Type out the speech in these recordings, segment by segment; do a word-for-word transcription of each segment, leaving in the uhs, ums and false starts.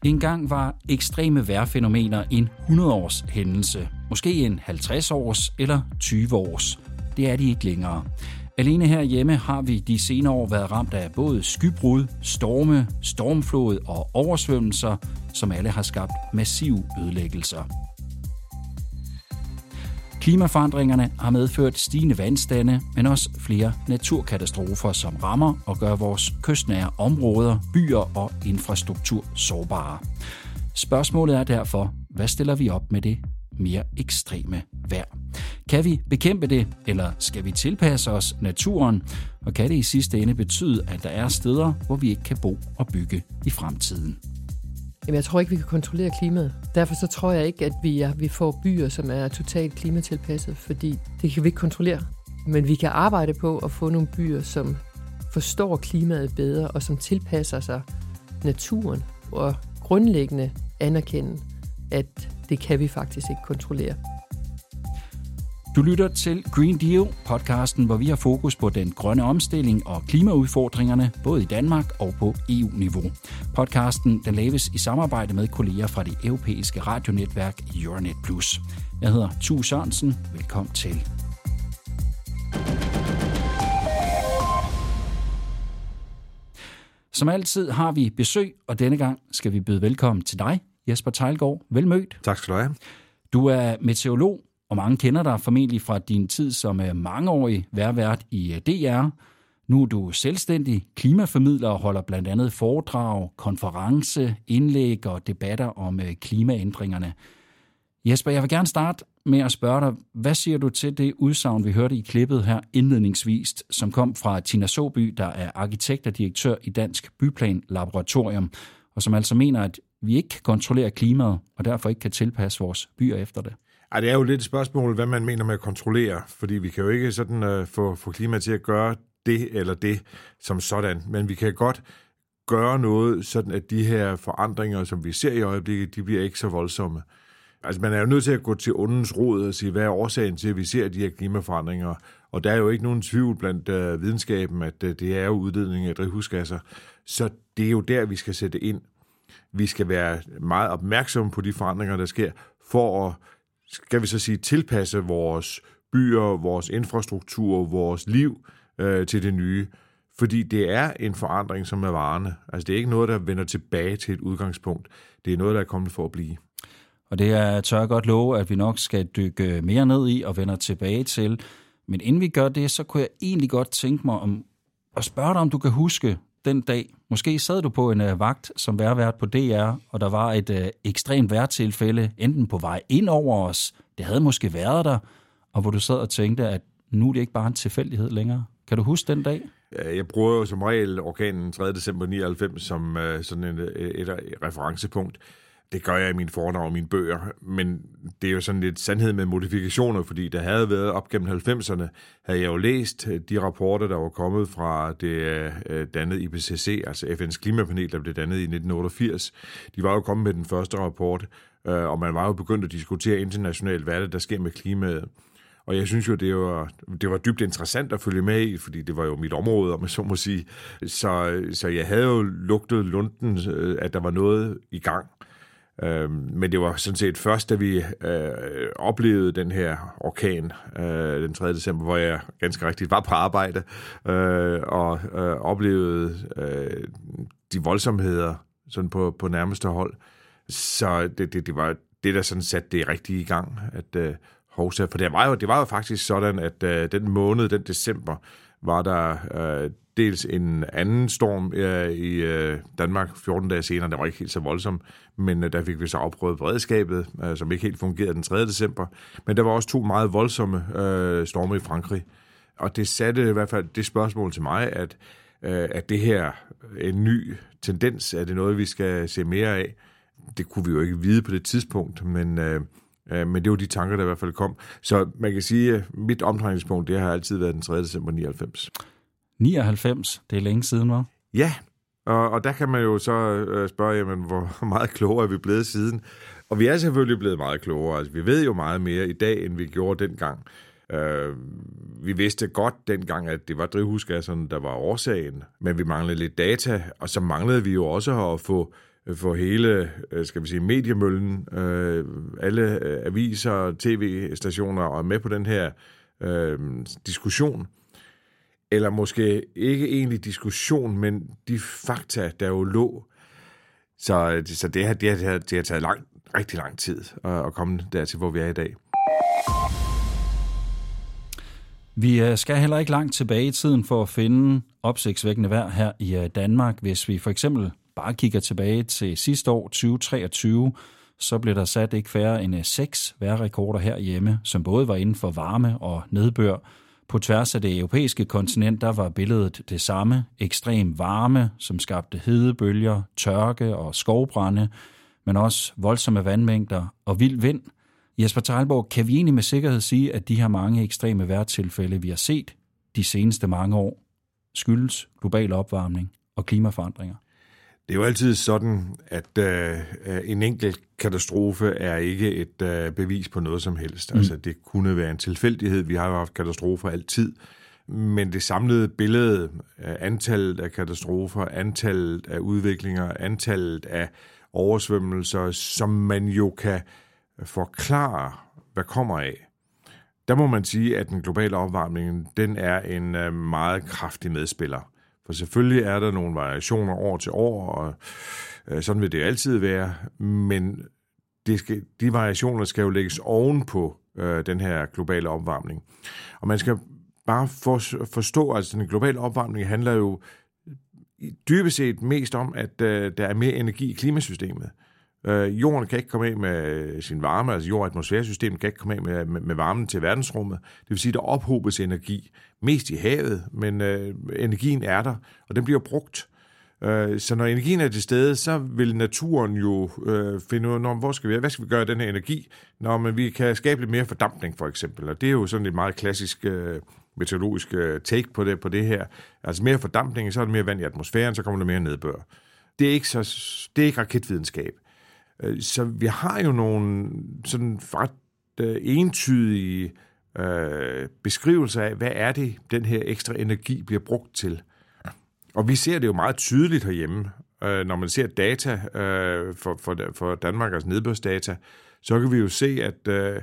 En gang var ekstreme vejrfænomener en hundrede-års hændelse. Måske en halvtreds-års eller tyve-års. Det er de ikke længere. Alene herhjemme har vi de senere år været ramt af både skybrud, storme, stormflod og oversvømmelser, som alle har skabt massive ødelæggelser. Klimaforandringerne har medført stigende vandstande, men også flere naturkatastrofer, som rammer og gør vores kystnære områder, byer og infrastruktur sårbare. Spørgsmålet er derfor, hvad stiller vi op med det mere ekstreme vejr? Kan vi bekæmpe det, eller skal vi tilpasse os naturen? Og kan det i sidste ende betyde, at der er steder, hvor vi ikke kan bo og bygge i fremtiden? Jamen, jeg tror ikke, vi kan kontrollere klimaet. Derfor så tror jeg ikke, at vi, er, vi får byer, som er totalt klimatilpasset, fordi det kan vi ikke kontrollere. Men vi kan arbejde på at få nogle byer, som forstår klimaet bedre, og som tilpasser sig naturen, og grundlæggende anerkende, at det kan vi faktisk ikke kontrollere. Du lytter til Green Deal, podcasten, hvor vi har fokus på den grønne omstilling og klimaudfordringerne, både i Danmark og på E U-niveau. Podcasten den laves i samarbejde med kolleger fra det europæiske radionetværk Euronet plus. Jeg hedder Tue Sørensen. Velkommen til. Som altid har vi besøg, og denne gang skal vi byde velkommen til dig, Jesper Theilgaard. Velmødt. Tak skal du have. Du er meteorolog, og mange kender dig formentlig fra din tid som mangeårig vejrvært i D R. Nu er du selvstændig klimaformidler og holder blandt andet foredrag, konference, indlæg og debatter om klimaændringerne. Jesper, jeg vil gerne starte med at spørge dig, hvad siger du til det udsagn, vi hørte i klippet her indledningsvis, som kom fra Tina Såby, der er arkitekt og direktør i Dansk Byplan Laboratorium, og som altså mener, at vi ikke kan kontrollere klimaet, og derfor ikke kan tilpasse vores byer efter det? Ej, det er jo lidt et spørgsmål, hvad man mener med at kontrollere, fordi vi kan jo ikke sådan uh, få, få klimaet til at gøre det eller det som sådan, men vi kan godt gøre noget, sådan at de her forandringer, som vi ser i øjeblikket, de bliver ikke så voldsomme. Altså, man er jo nødt til at gå til ondens rod og sige, hvad er årsagen til, at vi ser de her klimaforandringer, og der er jo ikke nogen tvivl blandt uh, videnskaben, at uh, det er jo udledning af drivhusgasser, så det er jo der, vi skal sætte ind. Vi skal være meget opmærksomme på de forandringer, der sker, for at skal vi så sige, tilpasse vores byer, vores infrastruktur, vores liv øh, til det nye. Fordi det er en forandring, som er varende. Altså det er ikke noget, der vender tilbage til et udgangspunkt. Det er noget, der er kommet for at blive. Og det er tør jeg godt love, at vi nok skal dykke mere ned i og vender tilbage til. Men inden vi gør det, så kunne jeg egentlig godt tænke mig om at spørge dig, om du kan huske den dag. Måske sad du på en uh, vagt som vejrvært på D R, og der var et uh, ekstremt vejrtilfælde, enten på vej ind over os, det havde måske været der, og hvor du sad og tænkte, at nu er det ikke bare en tilfældighed længere. Kan du huske den dag? Jeg bruger jo som regel orkanen tredje december nioghalvfems som uh, sådan en, et, et referencepunkt. Det gør jeg i mine foredrag og mine bøger, men det er jo sådan lidt sandhed med modifikationer, fordi der havde været op gennem halvfemserne, havde jeg jo læst de rapporter, der var kommet fra det dannede I P C C, altså F N's klimapanel, der blev dannet i nitten otteogfirs. De var jo kommet med den første rapport, og man var jo begyndt at diskutere internationalt, hvad det der sker med klimaet. Og jeg synes jo, det var, det var dybt interessant at følge med i, fordi det var jo mit område, om jeg så må sige. Så, så jeg havde jo lugtet lunden, at der var noget i gang. Men det var sådan set først, da vi øh, oplevede den her orkan øh, den tredje december, hvor jeg ganske rigtigt var på arbejde øh, og øh, oplevede øh, de voldsomheder sådan på, på nærmeste hold. Så det, det, det var det, der sådan satte det rigtigt i gang. At, øh, hovsa, for det var, jo, det var jo faktisk sådan, at øh, den måned, den december, var der øh, dels en anden storm øh, i øh, Danmark fjorten dage senere. Der var ikke helt så voldsom, men øh, der fik vi så afprøvet beredskabet, øh, som ikke helt fungerede den tredje december. Men der var også to meget voldsomme øh, storme i Frankrig. Og det satte i hvert fald det spørgsmål til mig, at, øh, at det her en ny tendens, er det noget, vi skal se mere af? Det kunne vi jo ikke vide på det tidspunkt, men... Øh, Men det var de tanker, der i hvert fald kom. Så man kan sige, at mit omdrejningspunkt, det har altid været den tredje december nioghalvfems. nioghalvfems, det er længe siden, var? Ja, og, og der kan man jo så spørge, jamen, hvor meget klogere er vi blevet siden? Og vi er selvfølgelig blevet meget klogere. Altså, vi ved jo meget mere i dag, end vi gjorde dengang. Uh, vi vidste godt dengang, at det var drivhusgasserne, der var årsagen, men vi manglede lidt data, og så manglede vi jo også at få for hele, skal vi sige, mediemøllen. Alle aviser, tv-stationer er med på den her øh, diskussion. Eller måske ikke egentlig diskussion, men de fakta, der jo lå. Så, så det, her, det, her, det har taget lang, rigtig lang tid at komme dertil, hvor vi er i dag. Vi skal heller ikke langt tilbage i tiden for at finde opsigtsvækkende vejr her i Danmark. Hvis vi for eksempel bare kigger tilbage til sidste år, tyve treogtyve, så blev der sat ikke færre end seks vejrrekorder herhjemme, som både var inden for varme og nedbør. På tværs af det europæiske kontinent, der var billedet det samme. Ekstrem varme, som skabte hedebølger, tørke og skovbrande, men også voldsomme vandmængder og vild vind. Jesper Teglborg, kan vi egentlig med sikkerhed sige, at de her mange ekstreme vejrtilfælde, vi har set de seneste mange år, skyldes global opvarmning og klimaforandringer? Det er jo altid sådan, at øh, en enkelt katastrofe er ikke et øh, bevis på noget som helst. Mm. Altså, det kunne være en tilfældighed. Vi har jo haft katastrofer altid. Men det samlede billede, antallet af katastrofer, antallet af udviklinger, antallet af oversvømmelser, som man jo kan forklare, hvad kommer af. Der må man sige, at den globale opvarmning, den er en øh, meget kraftig medspiller. For selvfølgelig er der nogle variationer år til år, og øh, sådan vil det altid være, men det skal, de variationer skal jo lægges oven på øh, den her globale opvarmning. Og man skal bare for, forstå, at altså, den globale opvarmning handler jo dybest set mest om, at øh, der er mere energi i klimasystemet. Øh, jorden kan ikke komme af med sin varme, altså jord- og atmosfæresystemet kan ikke komme af med, med, med varmen til verdensrummet. Det vil sige, at der ophobes energi, mest i havet, men øh, energien er der, og den bliver brugt. Øh, så når energien er til stede, så vil naturen jo øh, finde ud af, hvor skal vi, hvad skal vi gøre af den her energi, når man, vi kan skabe lidt mere fordampning, for eksempel. Og det er jo sådan et meget klassisk øh, meteorologisk øh, take på det, på det her. Altså mere fordampning, så er der mere vand i atmosfæren, så kommer der mere nedbør. Det er ikke, så, det er ikke raketvidenskab. Så vi har jo nogle sådan ret øh, entydige øh, beskrivelser af, hvad er det, den her ekstra energi bliver brugt til. Og vi ser det jo meget tydeligt herhjemme, øh, når man ser data øh, for, for, for Danmark, altså nedbørsdata, så kan vi jo se, at øh,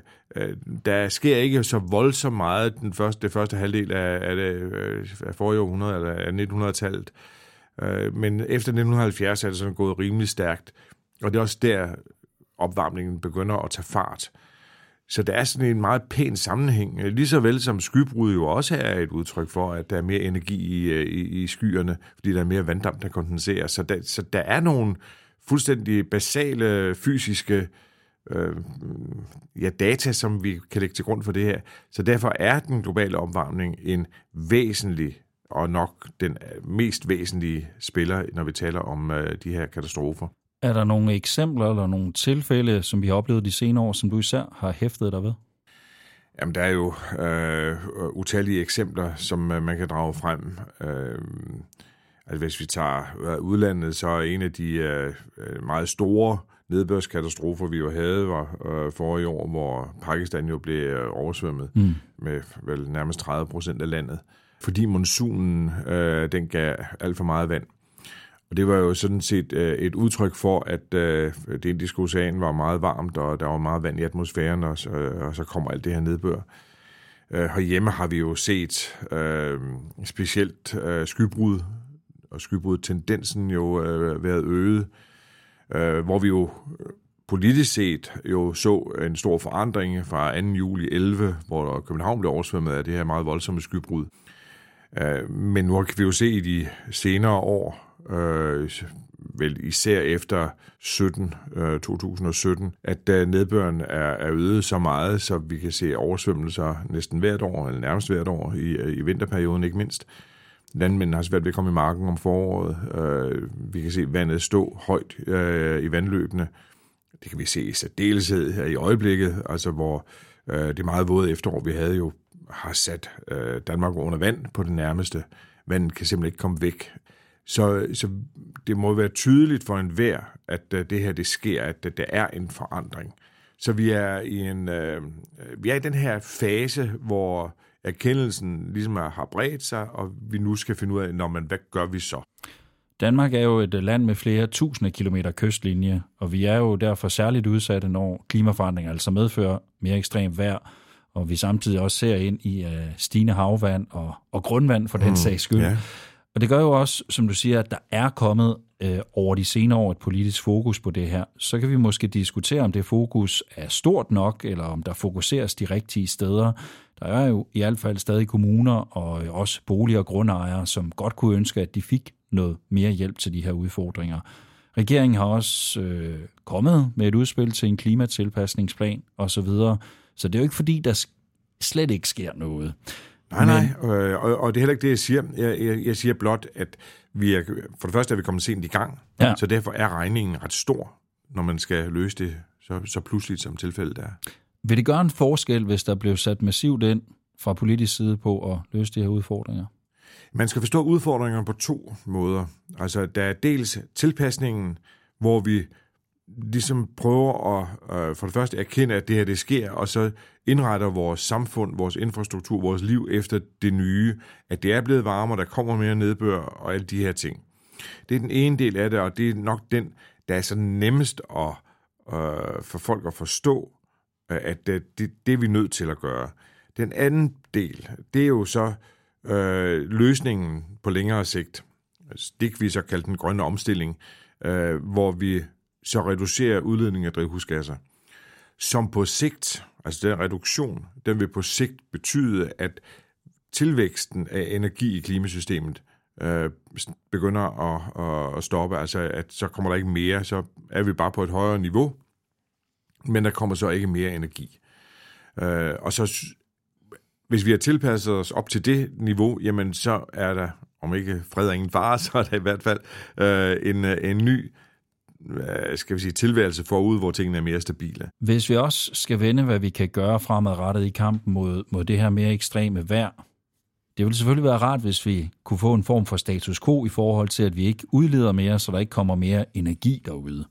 der sker ikke så voldsomt meget den første, det første halvdel af, af, det, af forrige århundrede, eller af nittenhundredetallet. Øh, men efter nitten halvfjerds er det sådan gået rimelig stærkt. Og det er også der, opvarmningen begynder at tage fart. Så der er sådan en meget pæn sammenhæng. Lige så vel som skybrud jo også er et udtryk for, at der er mere energi i, i, i skyerne, fordi der er mere vanddamp, der kondenserer. Så der, så der er nogle fuldstændig basale fysiske øh, ja, data, som vi kan lægge til grund for det her. Så derfor er den globale opvarmning en væsentlig og nok den mest væsentlige spiller, når vi taler om øh, de her katastrofer. Er der nogle eksempler eller nogle tilfælde, som vi har oplevet de senere år, som du især har hæftet dig ved? Jamen, der er jo øh, utallige eksempler, som øh, man kan drage frem. Øh, altså, hvis vi tager øh, udlandet, så er en af de øh, meget store nedbørskatastrofer, vi jo havde, var øh, forrige år, hvor Pakistan jo blev øh, oversvømmet mm. med vel nærmest tredive procent af landet, fordi monsunen øh, den gav alt for meget vand. Og det var jo sådan set øh, et udtryk for, at øh, det Indiske Ocean var meget varmt, og der var meget vand i atmosfæren, og så, og så kommer alt det her nedbør. Øh, herhjemme har vi jo set øh, specielt øh, skybrud, og skybrudtendensen jo øh, været øget, øh, hvor vi jo politisk set jo så en stor forandring fra anden juli elleve, hvor København blev oversvømmet af det her meget voldsomme skybrud. Øh, men nu kan vi jo se i de senere år, Øh, vel især efter sytten, øh, to tusind og sytten, at øh, nedbøren er, er øget så meget, så vi kan se oversvømmelser næsten hvert år, eller nærmest hvert år, i, i vinterperioden ikke mindst. Landmændene har svært ved at komme i marken om foråret. Øh, vi kan se vandet stå højt øh, i vandløbene. Det kan vi se i særdeleshed her i øjeblikket, altså hvor øh, det meget våde efterår, vi havde jo, har sat øh, Danmark under vand på det nærmeste. Vandet kan simpelthen ikke komme væk. Så, så det må være tydeligt for enhver, at det her det sker, at der er en forandring. Så vi er i en øh, vi er i den her fase, hvor erkendelsen ligesom har bredt sig, og vi nu skal finde ud af, når man, hvad gør vi så? Danmark er jo et land med flere tusinde kilometer kystlinje, og vi er jo derfor særligt udsatte, når klimaforandringer altså medfører mere ekstremt vejr, og vi samtidig også ser ind i uh, stigende havvand og, og grundvand for den mm, sags skyld. Yeah. Og det gør jo også, som du siger, at der er kommet øh, over de senere år et politisk fokus på det her. Så kan vi måske diskutere, om det fokus er stort nok, eller om der fokuseres de rigtige steder. Der er jo i hvert fald stadig kommuner og også bolig- og grundejere, som godt kunne ønske, at de fik noget mere hjælp til de her udfordringer. Regeringen har også øh, kommet med et udspil til en klimatilpasningsplan osv., så det er jo ikke fordi, der slet ikke sker noget. Nej, nej, øh, og, og det er heller ikke det, jeg siger. Jeg, jeg, jeg siger blot, at vi er, for det første er vi kommet sent i gang, ja. Så derfor er regningen ret stor, når man skal løse det så, så pludseligt, som tilfældet er. Vil det gøre en forskel, hvis der blev sat massivt ind fra politisk side på at løse de her udfordringer? Man skal forstå udfordringerne på to måder. Altså, der er dels tilpasningen, hvor vi ligesom prøver at øh, for det første erkende, at det her det sker, og så indretter vores samfund, vores infrastruktur, vores liv efter det nye, at det er blevet varmere, der kommer mere nedbør og alle de her ting. Det er den ene del af det, og det er nok den, der er så nemmest at, øh, for folk at forstå, at det, det, det er vi nødt til at gøre. Den anden del, det er jo så øh, løsningen på længere sigt. Det vi så kaldt den grønne omstilling, øh, hvor vi så reducerer udledningen af drivhusgasser, som på sigt, altså den reduktion, den vil på sigt betyde, at tilvæksten af energi i klimasystemet øh, begynder at, at stoppe, altså at så kommer der ikke mere, så er vi bare på et højere niveau, men der kommer så ikke mere energi. Øh, og så, hvis vi har tilpasset os op til det niveau, jamen så er der, om ikke fred og ingen fare, så er der i hvert fald øh, en, en ny skal vi sige, tilværelse forud, hvor tingene er mere stabile. Hvis vi også skal vende, hvad vi kan gøre fremadrettet i kampen mod, mod det her mere ekstreme vejr, det ville selvfølgelig være rart, hvis vi kunne få en form for status quo i forhold til, at vi ikke udleder mere, så der ikke kommer mere energi derude.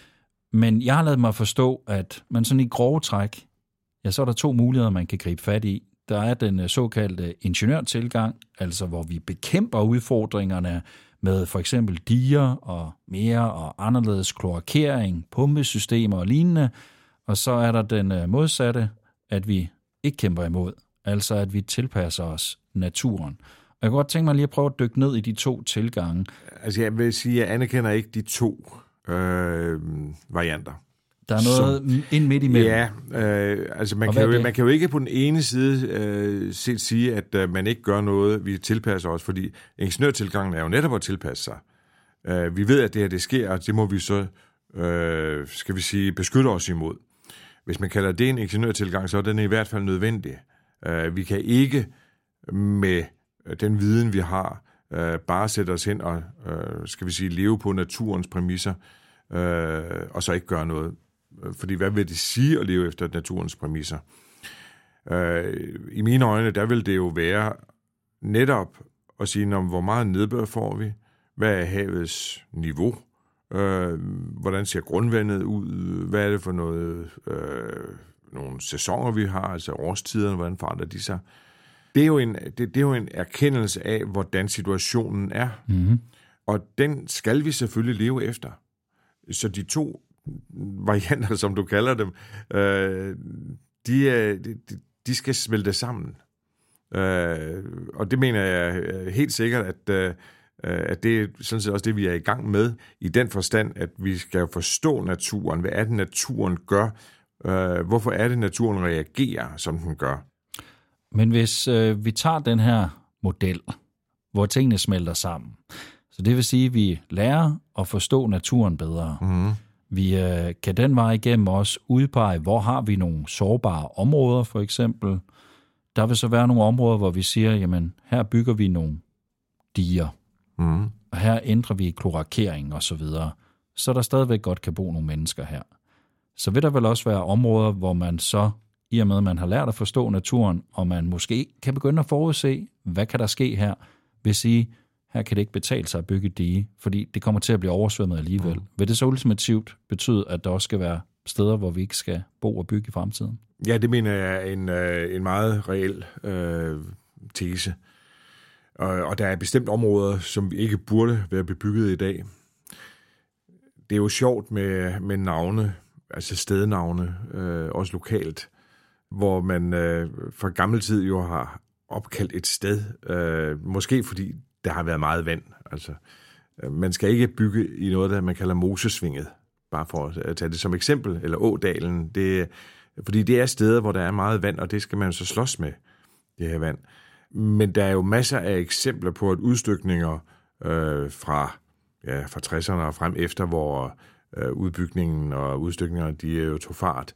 Men jeg har ladet mig forstå, at man sådan i grove træk, ja, så er der to muligheder, man kan gribe fat i. Der er den såkaldte ingeniørtilgang, altså hvor vi bekæmper udfordringerne med for eksempel diger og mere og anderledes kloakering, pumpesystemer og lignende. Og så er der den modsatte, at vi ikke kæmper imod, altså at vi tilpasser os naturen. Og jeg kunne godt tænke mig lige at prøve at dykke ned i de to tilgange. Altså jeg vil sige, at jeg anerkender ikke de to øh, varianter. Der er noget som, ind midt imellem. Ja, øh, altså man kan, jo, man kan jo ikke på den ene side øh, set sige, at øh, man ikke gør noget, vi tilpasser os, fordi ingeniørtilgangen er jo netop at tilpasse sig. Øh, vi ved, at det her det sker, og det må vi så, øh, skal vi sige, beskytte os imod. Hvis man kalder det en ingeniørtilgang, så er den i hvert fald nødvendig. Øh, vi kan ikke med den viden, vi har, øh, bare sætte os hen og, øh, skal vi sige, leve på naturens præmisser, øh, og så ikke gøre noget. Fordi hvad vil det sige at leve efter naturens præmisser? Øh, I mine øjne, der vil det jo være netop at sige, om hvor meget nedbør får vi? Hvad er havets niveau? Øh, hvordan ser grundvandet ud? Hvad er det for noget, øh, nogle sæsoner, vi har? Altså årstiderne, hvordan forandrer de sig? Det er jo en, det, det er jo en erkendelse af, hvordan situationen er. Mm-hmm. Og den skal vi selvfølgelig leve efter. Så de to varianter, som du kalder dem, øh, de, de, de skal smelte sammen. Øh, og det mener jeg helt sikkert, at, øh, at det er sådan set også det, vi er i gang med, i den forstand, at vi skal forstå naturen. Hvad er det, naturen gør? Øh, hvorfor er det, naturen reagerer, som den gør? Men hvis øh, vi tager den her model, hvor tingene smelter sammen, så det vil sige, at vi lærer at forstå naturen bedre. Mm. Vi øh, kan den vej igennem også udpege, hvor har vi nogle sårbare områder, for eksempel. Der vil så være nogle områder, hvor vi siger, jamen her bygger vi nogle diger, mm. og her ændrer vi kloakering og så videre, så der stadigvæk godt kan bo nogle mennesker her. Så vil der vel også være områder, hvor man så, i og med at man har lært at forstå naturen, og man måske kan begynde at forudse, hvad kan der ske her, vil sige, her kan det ikke betale sig at bygge et dige, fordi det kommer til at blive oversvømmet alligevel. Mm. Vil det så ultimativt betyde, at der også skal være steder, hvor vi ikke skal bo og bygge i fremtiden? Ja, det mener jeg er en, en meget reel øh, tese. Og, og der er bestemt områder, som ikke burde være bebygget i dag. Det er jo sjovt med, med navne, altså stednavne, øh, også lokalt, hvor man øh, fra gammel tid jo har opkaldt et sted, øh, måske fordi der har været meget vand. Altså, øh, man skal ikke bygge i noget, der man kalder Mosesvinget, bare for at tage det som eksempel, eller Ådalen, det, fordi det er steder, hvor der er meget vand, og det skal man så slås med, det her vand. Men der er jo masser af eksempler på, at udstykninger øh, fra, ja, fra tresserne og frem efter, hvor øh, udbygningen og udstykningerne, de jo tog fart,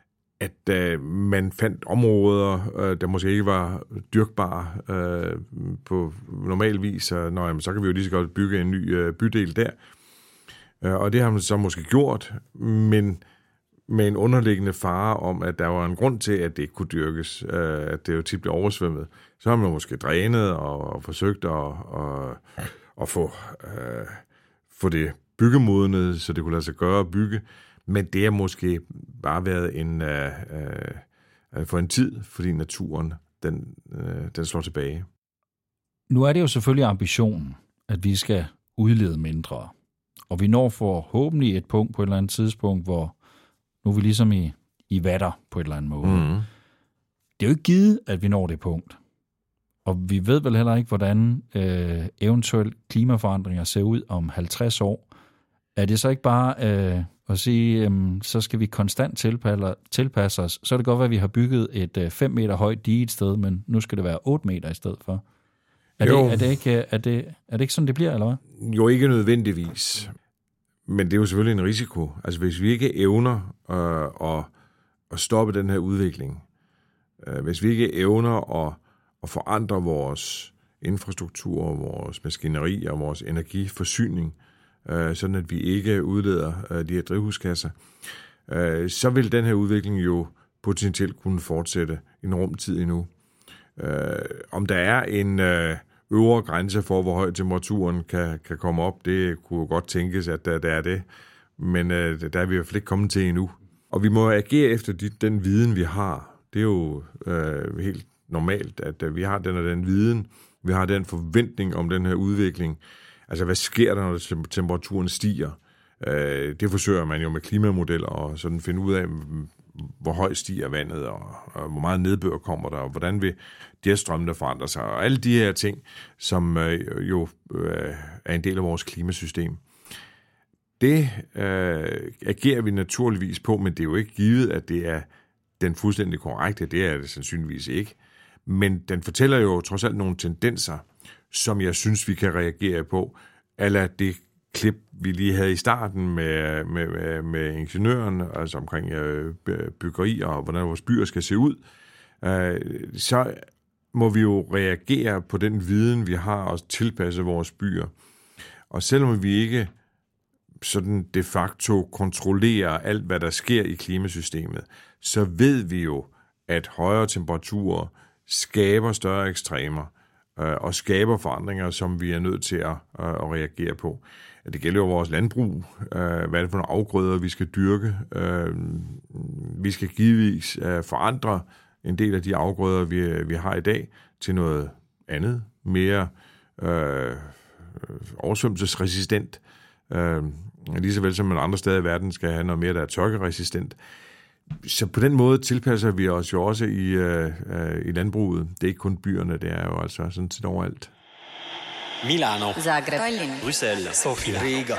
at øh, man fandt områder, øh, der måske ikke var dyrkbare øh, på normal vis, og nå, jamen, så kan vi jo lige så godt bygge en ny øh, bydel der. Øh, og det har man så måske gjort, men med en underliggende fare om, at der var en grund til, at det ikke kunne dyrkes, øh, at det jo tit blev oversvømmet. Så har man måske drænet og, og forsøgt at, og, at få, øh, få det byggemodnet, så det kunne lade sig gøre at bygge. Men det har måske bare været en, øh, øh, for en tid, fordi naturen den, øh, den slår tilbage. Nu er det jo selvfølgelig ambitionen, at vi skal udlede mindre. Og vi når forhåbentlig et punkt på et eller andet tidspunkt, hvor nu er vi ligesom i, i vatter på et eller andet måde. Mm. Det er jo ikke givet, at vi når det punkt. Og vi ved vel heller ikke, hvordan øh, eventuelt klimaforandringer ser ud om halvtreds år. Er det så ikke bare øh, at sige, øh, så skal vi konstant tilpasse, tilpasse os? Så er det godt være, at vi har bygget et øh, fem meter højt dige et sted, men nu skal det være otte meter i stedet for. Er det, er, det ikke, er, det, er det ikke sådan, det bliver, eller hvad? Jo, ikke nødvendigvis. Men det er jo selvfølgelig en risiko. Altså hvis vi ikke evner øh, at, at stoppe den her udvikling, øh, hvis vi ikke evner at, at forandre vores infrastruktur, vores maskineri og vores energiforsyning, øh, sådan at vi ikke udleder øh, de her drivhuskasser, øh, så vil den her udvikling jo potentielt kunne fortsætte en rumtid endnu. Øh, om der er en øh, øvre grænse for, hvor høj temperaturen kan, kan komme op, det kunne godt tænkes, at der, der er det. Men øh, der er vi i hvert fald ikke kommet til endnu. Og vi må agere efter de, den viden, vi har. Det er jo øh, helt normalt, at øh, vi har den og den viden. Vi har den forventning om den her udvikling. Altså, hvad sker der, når temperaturen stiger? Øh, det forsøger man jo med klimamodeller og sådan finde ud af, hvor højt stiger vandet, og, og hvor meget nedbør kommer der, og hvordan vil jetstrømmene forandre sig, og alle de her ting, som øh, jo øh, er en del af vores klimasystem. Det øh, agerer vi naturligvis på, men det er jo ikke givet, at det er den fuldstændig korrekte. Det er det sandsynligvis ikke. Men den fortæller jo trods alt nogle tendenser, som jeg synes, vi kan reagere på, eller det klip, vi lige havde i starten med, med, med, med ingeniøren, altså omkring øh, byggeri og hvordan vores byer skal se ud, øh, så må vi jo reagere på den viden, vi har, og tilpasse vores byer. Og selvom vi ikke sådan de facto kontrollerer alt, hvad der sker i klimasystemet, så ved vi jo, at højere temperaturer skaber større ekstremer, øh, og skaber forandringer, som vi er nødt til at, øh, at reagere på. Det gælder jo vores landbrug. Hvad er det for nogle afgrøder, vi skal dyrke? Vi skal givetvis forandre en del af de afgrøder, vi, vi har i dag, til noget andet, mere øh, oversvømmelsesresistent. Øh, lige så vel som man andre steder i verden skal have noget mere, der er tørkeresistent. Så på den måde tilpasser vi os jo også i, øh, i landbruget. Det er ikke kun byerne, det er jo altså sådan set overalt. Milano, Zagreb, Bruxelles, Sofia, Riga,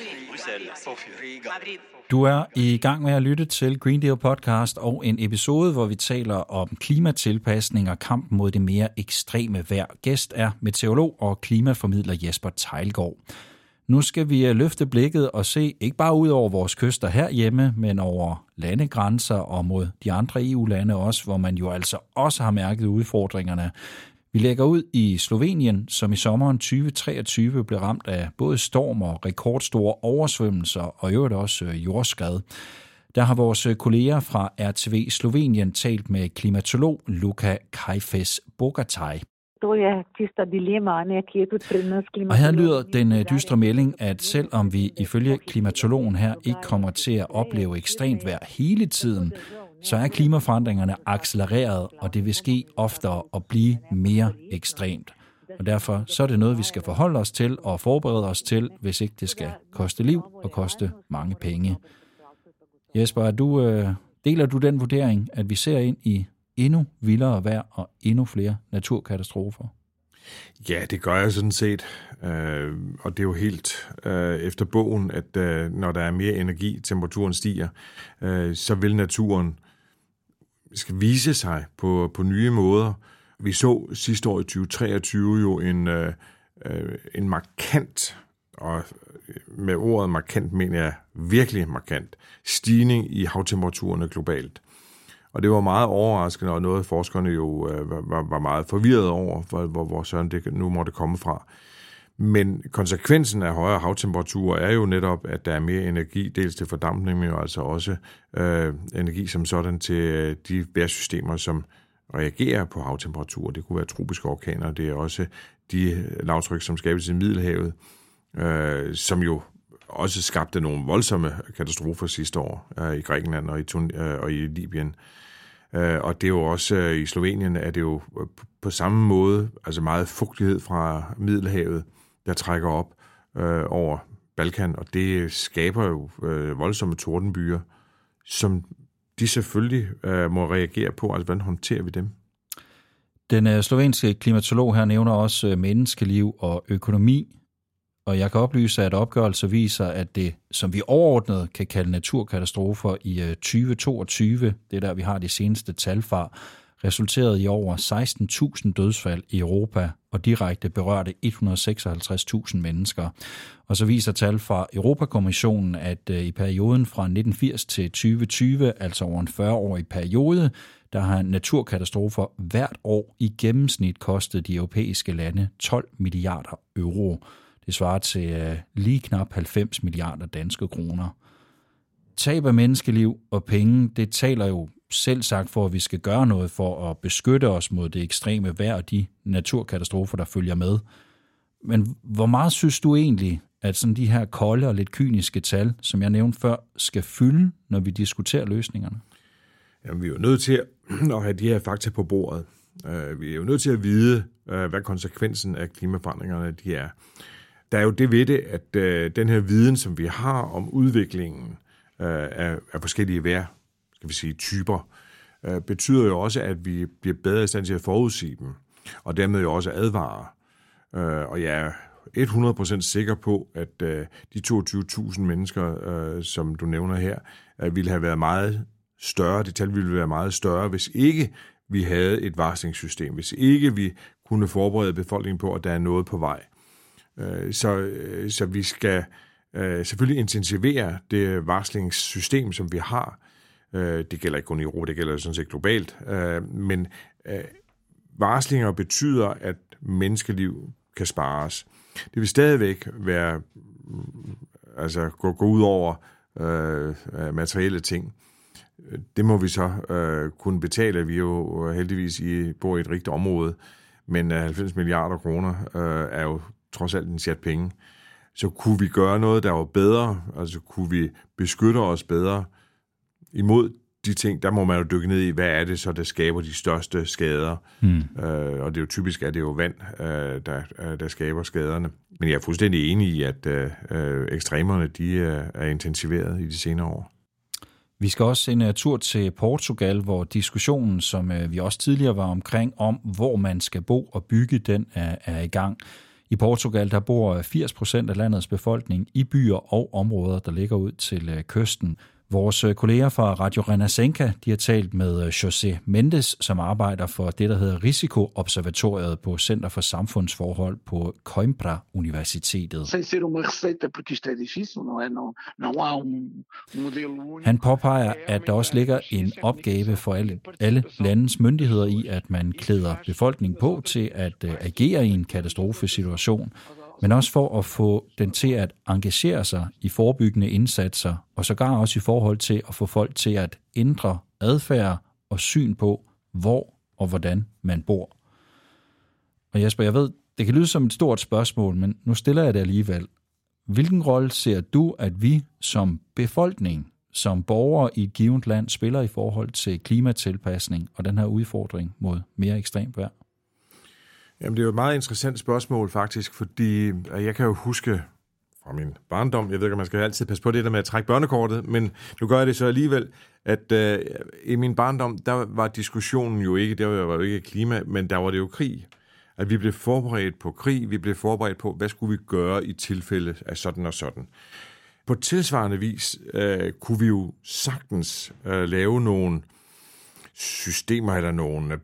Madrid. Du er i gang med at lytte til Green Deal Podcast og en episode, hvor vi taler om klimatilpasning og kampen mod det mere ekstreme vejr. Gæst er meteorolog og klimaformidler Jesper Theilgaard. Nu skal vi løfte blikket og se ikke bare ud over vores kyster herhjemme, men over landegrænser og mod de andre E U-lande også, hvor man jo altså også har mærket udfordringerne. Vi lægger ud i Slovenien, som i sommeren tyve treogtyve blev ramt af både storm og rekordstore oversvømmelser og i øvrigt også jordskred. Der har vores kolleger fra R T V Slovenien talt med klimatolog Luka Kajfes-Bogataj. Og her lyder den dystre melding, at selvom vi ifølge klimatologen her ikke kommer til at opleve ekstremt vejr hele tiden, så er klimaforandringerne accelereret, og det vil ske oftere og blive mere ekstremt. Og derfor så er det noget, vi skal forholde os til og forberede os til, hvis ikke det skal koste liv og koste mange penge. Jesper, er du, øh, deler du den vurdering, at vi ser ind i endnu vildere vejr og endnu flere naturkatastrofer? Ja, det gør jeg sådan set. Øh, og det er jo helt øh, efter bogen, at øh, når der er mere energi, temperaturen stiger, øh, så vil naturen skal vise sig på, på nye måder. Vi så sidste år i tyve treogtyve jo en, øh, en markant, og med ordet markant mener jeg virkelig markant, stigning i havtemperaturerne globalt. Og det var meget overraskende, og noget forskerne jo øh, var, var meget forvirret over, hvor, hvor, hvor sådan det nu måtte komme fra. Men konsekvensen af højere havtemperaturer er jo netop, at der er mere energi, dels til fordampning, men jo altså også øh, energi som sådan til de vejrsystemer, som reagerer på havtemperaturer. Det kunne være tropiske orkaner, det er også de lavtryk, som skabes i Middelhavet, øh, som jo også skabte nogle voldsomme katastrofer sidste år øh, i Grækenland og i, Tun- øh, og i Libyen. Øh, og det er jo også øh, i Slovenien, er det jo på samme måde, altså meget fugtighed fra Middelhavet, der trækker op øh, over Balkan, og det skaber jo øh, voldsomme tordenbyer, som de selvfølgelig øh, må reagere på. Altså, hvordan håndterer vi dem? Den øh, slovenske klimatolog her nævner også øh, menneskeliv og økonomi, og jeg kan oplyse, at opgørelser viser, at det, som vi overordnet kan kalde naturkatastrofer i øh, tyve toogtyve, det er der, vi har de seneste tal fra, resulterede i over seksten tusind dødsfald i Europa og direkte berørte et hundrede og seksoghalvtreds tusind mennesker. Og så viser tal fra Europakommissionen, at i perioden fra nitten firs til tyve tyve, altså over en fyrre-årig periode, der har naturkatastrofer hvert år i gennemsnit kostet de europæiske lande tolv milliarder euro. Det svarer til lige knap halvfems milliarder danske kroner. Tab af menneskeliv og penge, det taler jo selv sagt for, at vi skal gøre noget for at beskytte os mod det ekstreme vejr og de naturkatastrofer, der følger med. Men hvor meget synes du egentlig, at sådan de her kolde og lidt kyniske tal, som jeg nævnte før, skal fylde, når vi diskuterer løsningerne? Jamen, vi er jo nødt til at have de her fakta på bordet. Vi er jo nødt til at vide, hvad konsekvensen af klimaforandringerne de er. Der er jo det ved det, at den her viden, som vi har om udviklingen af forskellige vejr, skal vi sige, typer, øh, betyder jo også, at vi bliver bedre i stand til at forudsige dem, og dermed jo også advare. Øh, og jeg er hundrede procent sikker på, at øh, de toogtyve tusind mennesker, øh, som du nævner her, øh, ville have været meget større, det tal ville være meget større, hvis ikke vi havde et varslingssystem, hvis ikke vi kunne forberede befolkningen på, at der er noget på vej. Øh, så, øh, så vi skal øh, selvfølgelig intensivere det varslingssystem, som vi har. Det gælder ikke kun i Europa, det gælder sådan set globalt. Men varslinger betyder, at menneskeliv kan spares. Det vil stadigvæk være, altså gå, gå ud over øh, materielle ting. Det må vi så øh, kunne betale. Vi er jo heldigvis i, bor i et rigt område, men halvfems milliarder kroner øh, er jo trods alt en sjat penge. Så kunne vi gøre noget, der var bedre, altså kunne vi beskytte os bedre imod de ting, der må man jo dykke ned i, hvad er det så, der skaber de største skader. Mm. Øh, og det er jo typisk, at det er jo vand, øh, der, der skaber skaderne. Men jeg er fuldstændig enig i, at øh, ekstremerne de er intensiveret i de senere år. Vi skal også en tur til Portugal, hvor diskussionen, som vi også tidligere var omkring, om hvor man skal bo og bygge, den er, er i gang. I Portugal der bor firs procent af landets befolkning i byer og områder, der ligger ud til kysten. Vores kolleger fra Radio Renascença, de har talt med José Mendes, som arbejder for det, der hedder Risikoobservatoriet på Center for Samfundsforhold på Coimbra-universitetet. Han påpeger, at der også ligger en opgave for alle, alle landets myndigheder i, at man klæder befolkningen på til at agere i en katastrofesituation, men også for at få den til at engagere sig i forebyggende indsatser, og sågar også i forhold til at få folk til at ændre adfærd og syn på, hvor og hvordan man bor. Og Jesper, jeg ved, det kan lyde som et stort spørgsmål, men nu stiller jeg det alligevel. Hvilken rolle ser du, at vi som befolkning, som borgere i et givet land, spiller i forhold til klimatilpasning og den her udfordring mod mere ekstremt vejr? Jamen, det er jo et meget interessant spørgsmål faktisk, fordi jeg kan jo huske fra min barndom, jeg ved ikke, om man skal altid passe på det der med at trække børnekortet, men nu gør jeg det så alligevel, at øh, i min barndom, der var diskussionen jo ikke, der var jo ikke klima, men der var det jo krig. At vi blev forberedt på krig, vi blev forberedt på, hvad skulle vi gøre i tilfælde af sådan og sådan. På tilsvarende vis øh, kunne vi jo sagtens øh, lave nogle systemer eller nogle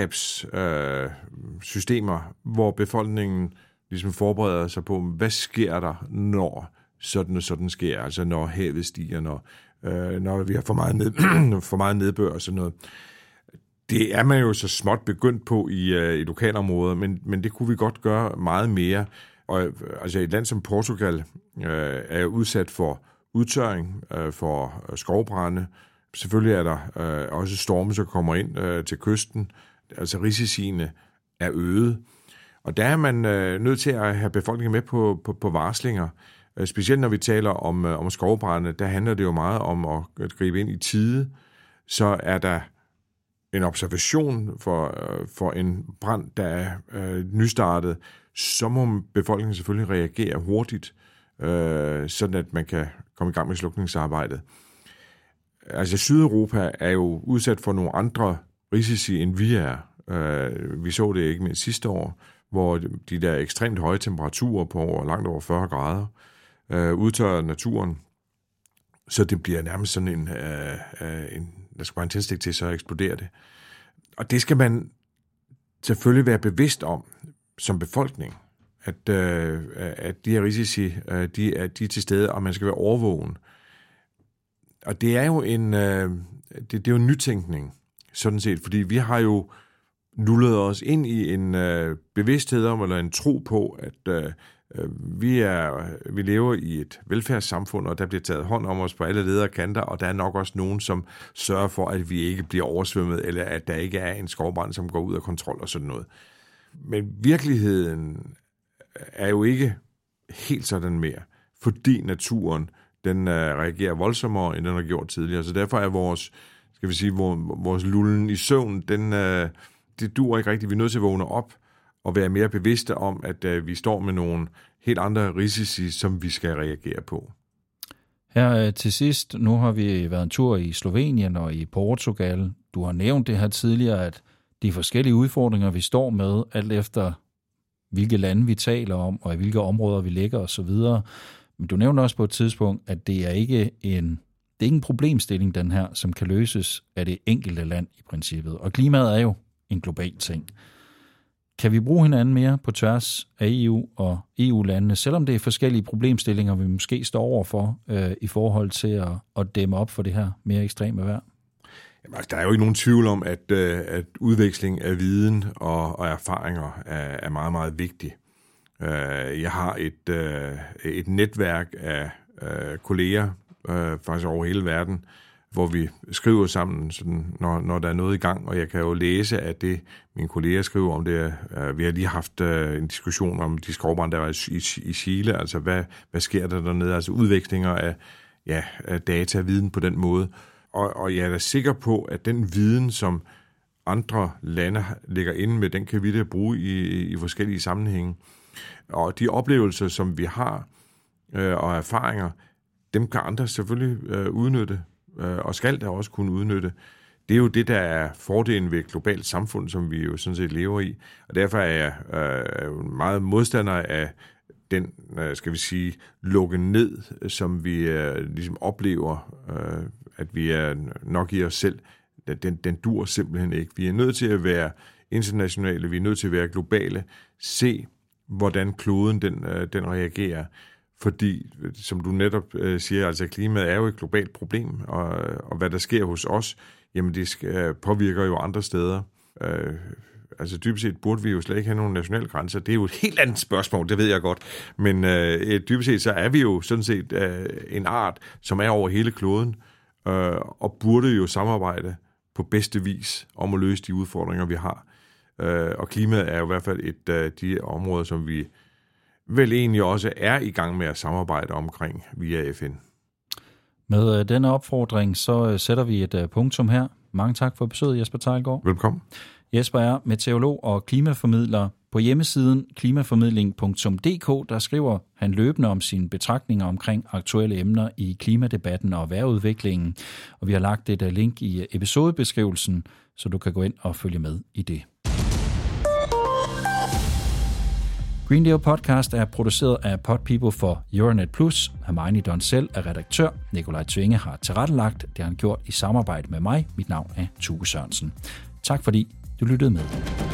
beredskabssystemer, øh, hvor befolkningen ligesom forbereder sig på, hvad sker der, når sådan og sådan sker, altså når havet stiger, når, øh, når vi har for meget, ned, for meget nedbør og sådan noget. Det er man jo så småt begyndt på i, øh, i lokalområder, men, men det kunne vi godt gøre meget mere. Og altså et land som Portugal øh, er udsat for udtørring, øh, for skovbrande. Selvfølgelig er der øh, også storme, som kommer ind øh, til kysten. Altså risiciene er øget. Og der er man øh, nødt til at have befolkningen med på, på, på varslinger. Øh, specielt når vi taler om, øh, om skovbrande, der handler det jo meget om at, at gribe ind i tide. Så er der en observation for, øh, for en brand, der er øh, nystartet, så må befolkningen selvfølgelig reagere hurtigt, øh, sådan at man kan komme i gang med slukningsarbejdet. Altså Sydeuropa er jo udsat for nogle andre risici, end vi er. Øh, vi så det ikke mindst sidste år, hvor de der ekstremt høje temperaturer på over, langt over fyrre grader øh, udtørrer naturen, så det bliver nærmest sådan en, øh, en der skal bare en tændstik til, så eksploderer det. Og det skal man selvfølgelig være bevidst om som befolkning, at, øh, at de her risici, øh, de, er, de er til stede, og man skal være overvågen. Og det er jo en, øh, det, det er jo en nytænkning, sådan set, fordi vi har jo nullet os ind i en øh, bevidsthed om, eller en tro på, at øh, vi, er, vi lever i et velfærdssamfund, og der bliver taget hånd om os på alle ledere kanter, og der er nok også nogen, som sørger for, at vi ikke bliver oversvømmet, eller at der ikke er en skovbrand, som går ud af kontrol og sådan noget. Men virkeligheden er jo ikke helt sådan mere, fordi naturen den uh, reagerer voldsommere, end den har gjort tidligere. Så derfor er vores, skal vi sige, vores lullen i søvn, den, uh, det duer ikke rigtigt. Vi er nødt til at vågne op og være mere bevidste om, at uh, vi står med nogle helt andre risici, som vi skal reagere på. Her uh, til sidst, nu har vi været en tur i Slovenien og i Portugal. Du har nævnt det her tidligere, at de forskellige udfordringer, vi står med, alt efter hvilke lande vi taler om, og i hvilke områder vi ligger osv. Men du nævnte også på et tidspunkt, at det er ikke en, det er ikke en problemstilling, den her, som kan løses af det enkelte land i princippet. Og klimaet er jo en global ting. Kan vi bruge hinanden mere på tværs af E U og E U-landene, selvom det er forskellige problemstillinger, vi måske står overfor øh, i forhold til at, at dæmme op for det her mere ekstreme vejr? Jamen, altså, der er jo ikke nogen tvivl om, at, øh, at udveksling af viden og, og erfaringer er, er meget, meget vigtig. Øh, jeg har et, øh, et netværk af øh, kolleger, øh, faktisk over hele verden, hvor vi skriver sammen, sådan, når, når der er noget i gang, og jeg kan jo læse, at det, mine kolleger skriver om det. Øh, vi har lige haft øh, en diskussion om de skovbrande, der var i, i, i Chile, altså hvad, hvad sker der dernede, altså udvekslinger af, ja, af data og viden på den måde. Og, og jeg er da sikker på, at den viden, som andre lande ligger inde med, den kan vi da bruge i, i forskellige sammenhænge. Og de oplevelser, som vi har øh, og erfaringer, dem kan andre selvfølgelig øh, udnytte, øh, og skal der også kunne udnytte. Det er jo det, der er fordelen ved et globalt samfund, som vi jo sådan set lever i. Og derfor er jeg øh, meget modstander af den, øh, skal vi sige, lukke ned, som vi øh, ligesom oplever, øh, at vi er nok i os selv. Den, den dur simpelthen ikke. Vi er nødt til at være internationale, vi er nødt til at være globale, se hvordan kloden den, den reagerer. Fordi, som du netop øh, siger, altså klimaet er jo et globalt problem, og, og hvad der sker hos os, jamen det skal, påvirker jo andre steder. Øh, altså dybest set burde vi jo slet ikke have nogen nationale grænser. Det er jo et helt andet spørgsmål, det ved jeg godt. Men øh, dybest set så er vi jo sådan set øh, en art, som er over hele kloden, øh, og burde jo samarbejde på bedste vis om at løse de udfordringer, vi har. Og klimaet er jo i hvert fald et af de områder, som vi vel egentlig også er i gang med at samarbejde omkring via F N. Med denne opfordring, så sætter vi et punktum her. Mange tak for besøget, Jesper Theilgaard. Velkommen. Jesper er meteorolog og klimaformidler På hjemmesiden klimaformidling punktum d k, der skriver han løbende om sine betragtninger omkring aktuelle emner i klimadebatten og vejrudviklingen, og vi har lagt et link i episodebeskrivelsen, så du kan gå ind og følge med i det. Green Deal Podcast er produceret af Pod People for Euronet Plus. Hermione Donsel er redaktør. Nikolaj Tvinge har tilrettelagt. Det har han gjort i samarbejde med mig. Mit navn er Tue Sørensen. Tak fordi du lyttede med.